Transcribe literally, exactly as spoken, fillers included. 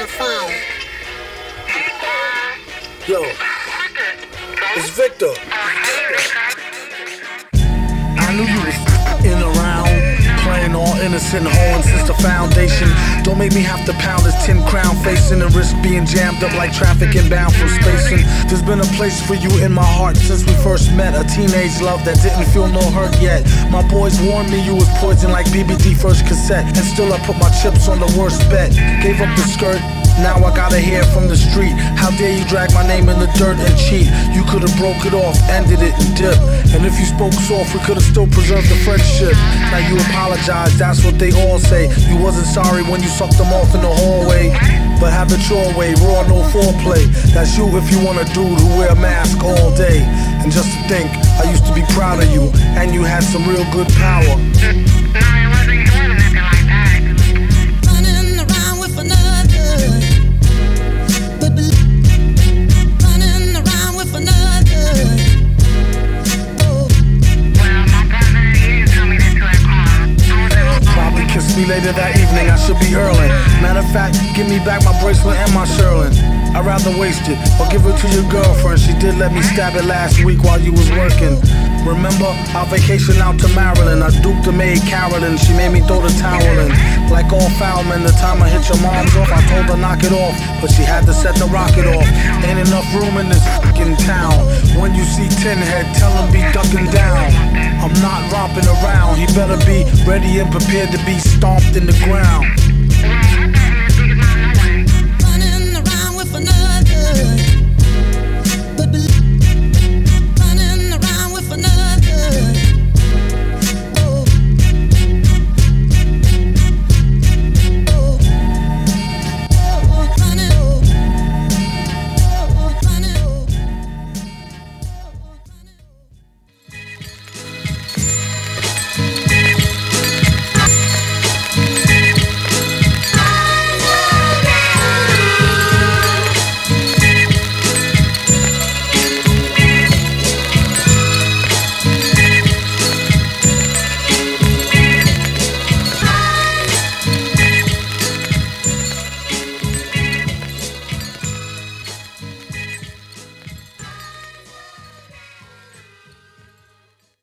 the phone. Yo, it's Victor. I knew you was in around, playing all innocent horns since the foundation. Don't make me have to pound this tin crown, facing the risk being jammed up like traffic inbound from spacing. There's been a place for you in my heart since we first met. A teenage love that didn't feel no hurt yet. My boys warned me you was poison like B B D first cassette, and still I put my chips on the worst bet. Gave up the skirt, now I gotta hear from the street. How dare you drag my name in the dirt and cheat? You could've broke it off, ended it and dipped. And if you spoke soft, we could've still preserved the friendship. Now you apologize, that's what they all say. You wasn't sorry when you sucked them off in the hallway. But have it your way, raw, no foreplay. That's you if you want a dude who wear a mask all day. And just to think, I used to be proud of you, and you had some real good power. Me later that evening, I should be early. Matter of fact, give me back my bracelet and my Sherlin. I'd rather waste it or give it to your girlfriend. She did let me stab it last week while you was working. Remember our vacation out to Maryland? I duped the maid Carolyn, she made me throw the towel in. Like all foul men, the time I hit your mom's off, I told her knock it off, but she had to set the rocket off. Ain't enough room in this fucking town. When you see Tin Head, tell him be ducking down. I'm not romping around, he better be ready and prepared to be stomped in the ground.